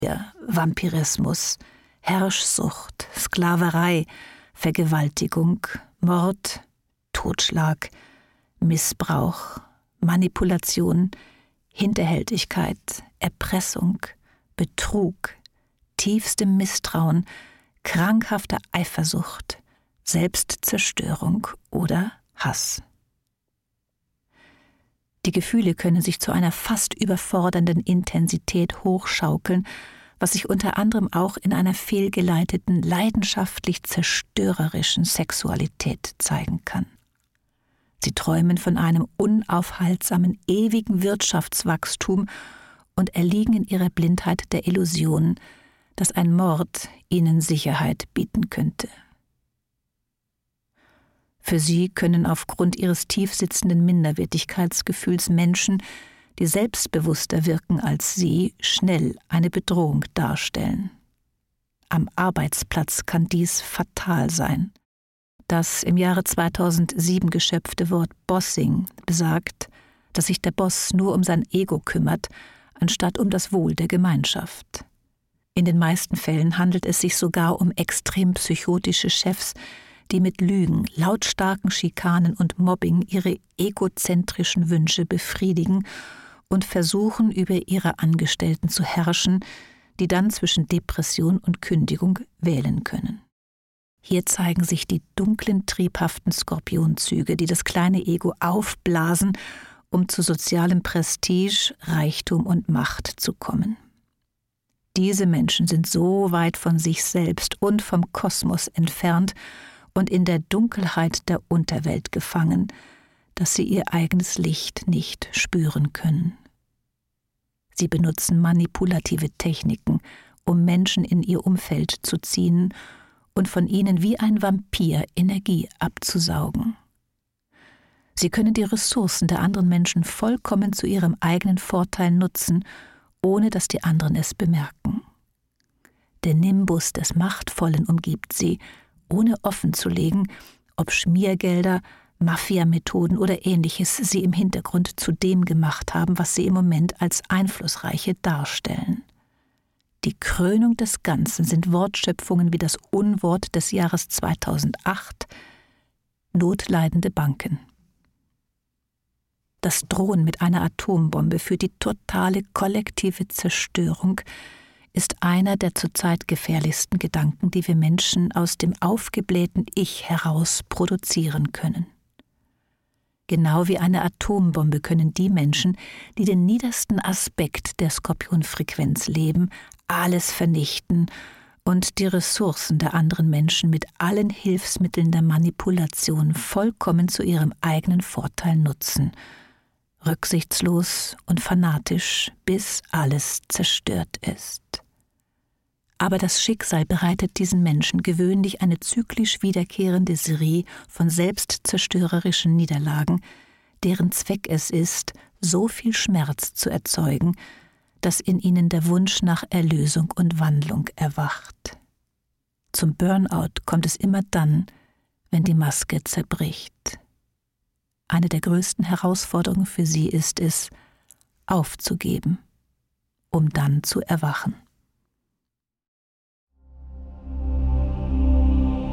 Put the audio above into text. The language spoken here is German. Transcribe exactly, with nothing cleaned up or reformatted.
Vampirismus, Herrschsucht, Sklaverei, Vergewaltigung, Mord, Totschlag, Missbrauch, Manipulation, Hinterhältigkeit, Erpressung, Betrug, tiefstem Misstrauen, krankhafter Eifersucht, Selbstzerstörung oder Hass. Die Gefühle können sich zu einer fast überfordernden Intensität hochschaukeln, was sich unter anderem auch in einer fehlgeleiteten, leidenschaftlich zerstörerischen Sexualität zeigen kann. Sie träumen von einem unaufhaltsamen, ewigen Wirtschaftswachstum und erliegen in ihrer Blindheit der Illusion, dass ein Mord ihnen Sicherheit bieten könnte. Für sie können aufgrund ihres tiefsitzenden Minderwertigkeitsgefühls Menschen, die selbstbewusster wirken als sie, schnell eine Bedrohung darstellen. Am Arbeitsplatz kann dies fatal sein. Das im Jahre zweitausendsieben geschöpfte Wort Bossing besagt, dass sich der Boss nur um sein Ego kümmert, anstatt um das Wohl der Gemeinschaft. In den meisten Fällen handelt es sich sogar um extrem psychotische Chefs, die mit Lügen, lautstarken Schikanen und Mobbing ihre egozentrischen Wünsche befriedigen und versuchen, über ihre Angestellten zu herrschen, die dann zwischen Depression und Kündigung wählen können. Hier zeigen sich die dunklen, triebhaften Skorpionzüge, die das kleine Ego aufblasen, um zu sozialem Prestige, Reichtum und Macht zu kommen. Diese Menschen sind so weit von sich selbst und vom Kosmos entfernt und in der Dunkelheit der Unterwelt gefangen, dass sie ihr eigenes Licht nicht spüren können. Sie benutzen manipulative Techniken, um Menschen in ihr Umfeld zu ziehen und von ihnen wie ein Vampir Energie abzusaugen. Sie können die Ressourcen der anderen Menschen vollkommen zu ihrem eigenen Vorteil nutzen, ohne dass die anderen es bemerken. Der Nimbus des Machtvollen umgibt sie, ohne offenzulegen, ob Schmiergelder, Mafia-Methoden oder Ähnliches sie im Hintergrund zu dem gemacht haben, was sie im Moment als Einflussreiche darstellen. Die Krönung des Ganzen sind Wortschöpfungen wie das Unwort des Jahres zweitausendacht, notleidende Banken. Das Drohen mit einer Atombombe für die totale kollektive Zerstörung ist einer der zurzeit gefährlichsten Gedanken, die wir Menschen aus dem aufgeblähten Ich heraus produzieren können. Genau wie eine Atombombe können die Menschen, die den niedersten Aspekt der Skorpionfrequenz leben, alles vernichten und die Ressourcen der anderen Menschen mit allen Hilfsmitteln der Manipulation vollkommen zu ihrem eigenen Vorteil nutzen, rücksichtslos und fanatisch, bis alles zerstört ist. Aber das Schicksal bereitet diesen Menschen gewöhnlich eine zyklisch wiederkehrende Serie von selbstzerstörerischen Niederlagen, deren Zweck es ist, so viel Schmerz zu erzeugen, dass in ihnen der Wunsch nach Erlösung und Wandlung erwacht. Zum Burnout kommt es immer dann, wenn die Maske zerbricht. Eine der größten Herausforderungen für sie ist es, aufzugeben, um dann zu erwachen.